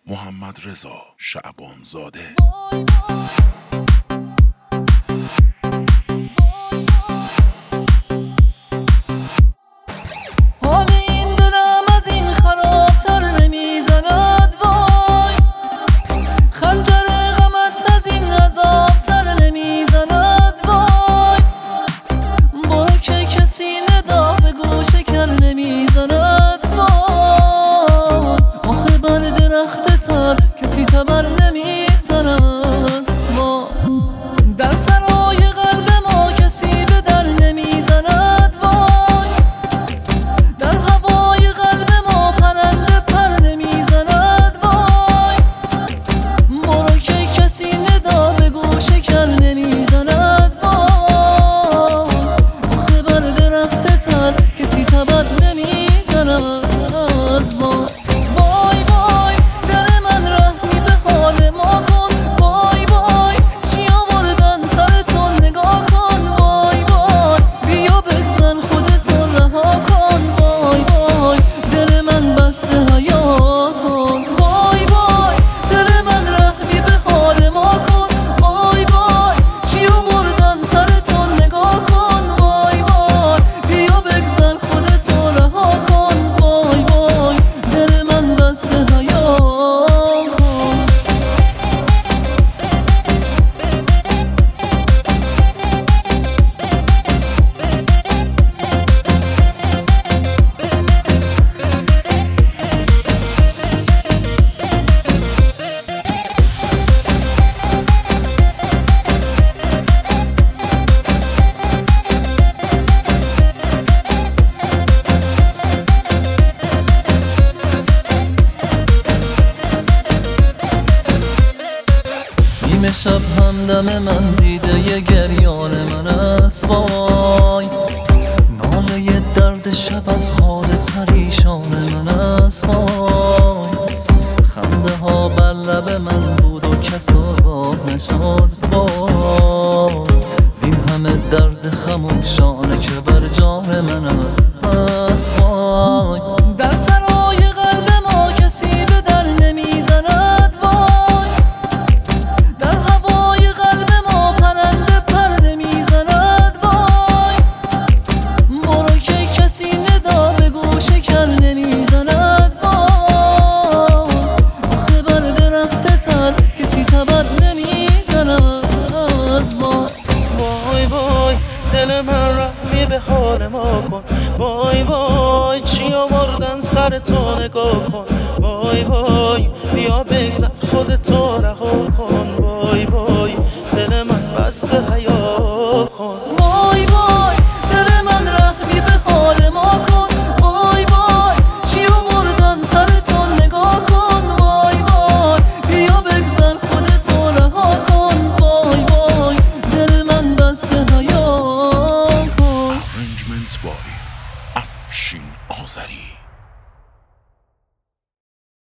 محمدرضا شعبانزاده. کسی تبر نمیزند ما در سرای قلب ما کسی به در نمیزند وای در هوای قلب ما پرنده پر نمیزند وای برو که کسی ندا به گوش کر نمیزند وای آخه بر درخت تر کسی تبر نمیزند وای نیمه شب همدم من دیده ی گریان من است وای ناله درد شب از حال پریشان من است وای خنده ها بر لب من بود و کس آگاه نشد وای زین همه درد خموشانه که بر جان من است وای در سرای قلب ما کسی به در نمیزند وای در هوای قلب ما پرنده پر نمیزند وای برو که کسی ندا به گوش کر نمیزند وای آخه بر درخت تر کسی تبر نمیزند وای وای دل من رحمی به حال ما کن وای وای چی آوردن سر تو نگاه کن وای وای بیا بگذر خودتو رها کن وای وای دل من بسته حیات